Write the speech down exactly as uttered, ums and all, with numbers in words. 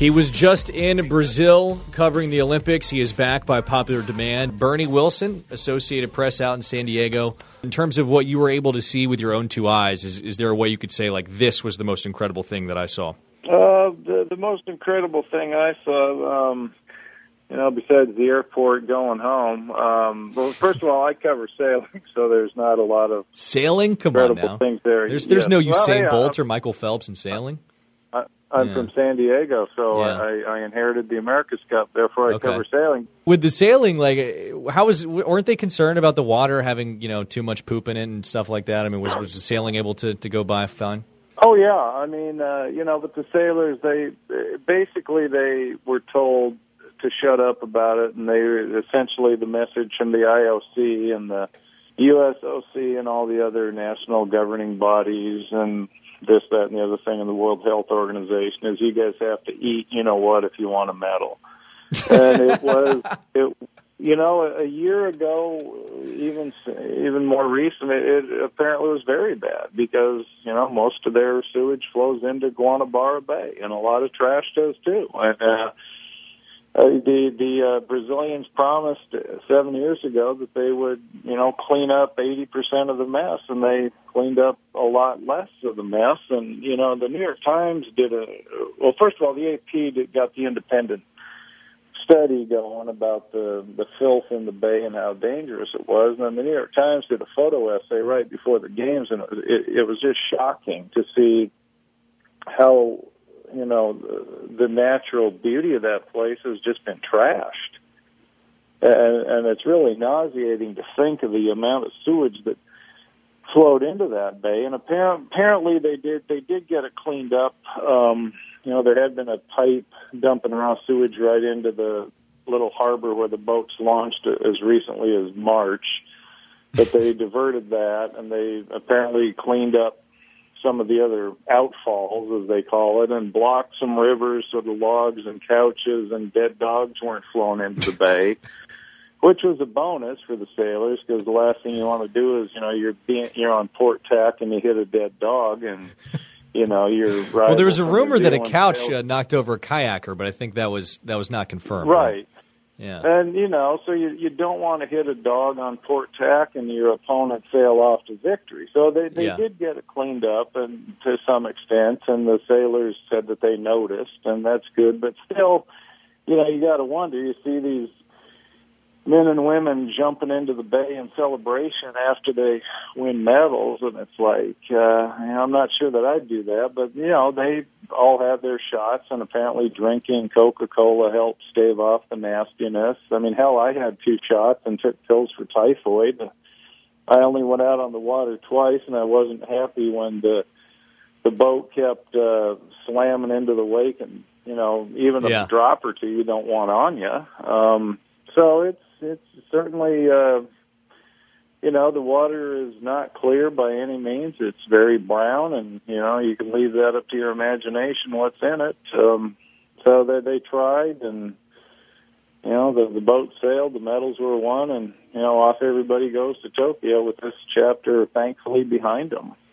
He was just in Brazil covering the Olympics. He is back by popular demand. Bernie Wilson, Associated Press out in San Diego. In terms of what you were able to see with your own two eyes, is, is there a way you could say, like, this was the most incredible thing that I saw? Uh, the, the most incredible thing I saw, um, you know, besides the airport going home, um, well, first of all, I cover sailing, so there's not a lot of sailing. Come on now, things there. There's there's yes. no Usain well, hey, Bolt I'm, or Michael Phelps in sailing. I, I'm yeah. from San Diego, so Yeah. I, I inherited the America's Cup. Therefore, I Okay. cover sailing. With the sailing, like, how was? Weren't they concerned about the water having, you know, too much poop in it and stuff like that? I mean, was was the sailing able to, to go by fine? Oh yeah, I mean, uh, you know, but the sailors, they basically they were told to shut up about it, and they essentially the message from the I O C and the U S O C and all the other national governing bodies and this, that, and the other thing in the World Health Organization is you guys have to eat, you know what, if you want a medal. And it was, it, you know, a year ago, even even more recent, it, it apparently was very bad because, you know, most of their sewage flows into Guanabara Bay, and a lot of trash does too. And, uh, Uh, the the uh, Brazilians promised seven years ago that they would, you know, clean up eighty percent of the mess, and they cleaned up a lot less of the mess. And, you know, the New York Times did a, well, first of all, the A P did, got the independent study going about the, the filth in the bay and how dangerous it was. And then the New York Times did a photo essay right before the games, and it, it was just shocking to see how, you know, the, the natural beauty of that place has just been trashed. And, and it's really nauseating to think of the amount of sewage that flowed into that bay. And apparent, apparently they did they did get it cleaned up. Um, you know, there had been a pipe dumping raw sewage right into the little harbor where the boats launched as recently as March. But they diverted that, and they apparently cleaned up some of the other outfalls, as they call it, and blocked some rivers so the logs and couches and dead dogs weren't flown into the bay, which was a bonus for the sailors because the last thing you want to do is, you know, you're being, you're on port tack and you hit a dead dog and, you know, you're right. Well, there was a rumor that a couch uh, knocked over a kayaker, but I think that was that was not confirmed. Right. right? Yeah. And, you know, so you you don't want to hit a dog on port tack and your opponent sail off to victory. So they, they yeah. did get it cleaned up and to some extent, and the sailors said that they noticed, and that's good. But still, you know, you got to wonder, you see these men and women jumping into the bay in celebration after they win medals, and it's like, uh, you know, I'm not sure that I'd do that, but, you know, they all had their shots, and apparently drinking Coca-Cola helped stave off the nastiness. I mean, hell, I had two shots and took pills for typhoid. I only went out on the water twice, and I wasn't happy when the the boat kept uh, slamming into the wake, and, you know, even yeah. a drop or two you don't want on you. Um, so it's it's certainly, uh, you know, the water is not clear by any means. It's very brown, and, you know, you can leave that up to your imagination what's in it. Um, so they, they tried, and, you know, the, the boat sailed, the medals were won, and, you know, off everybody goes to Tokyo with this chapter, thankfully, behind them.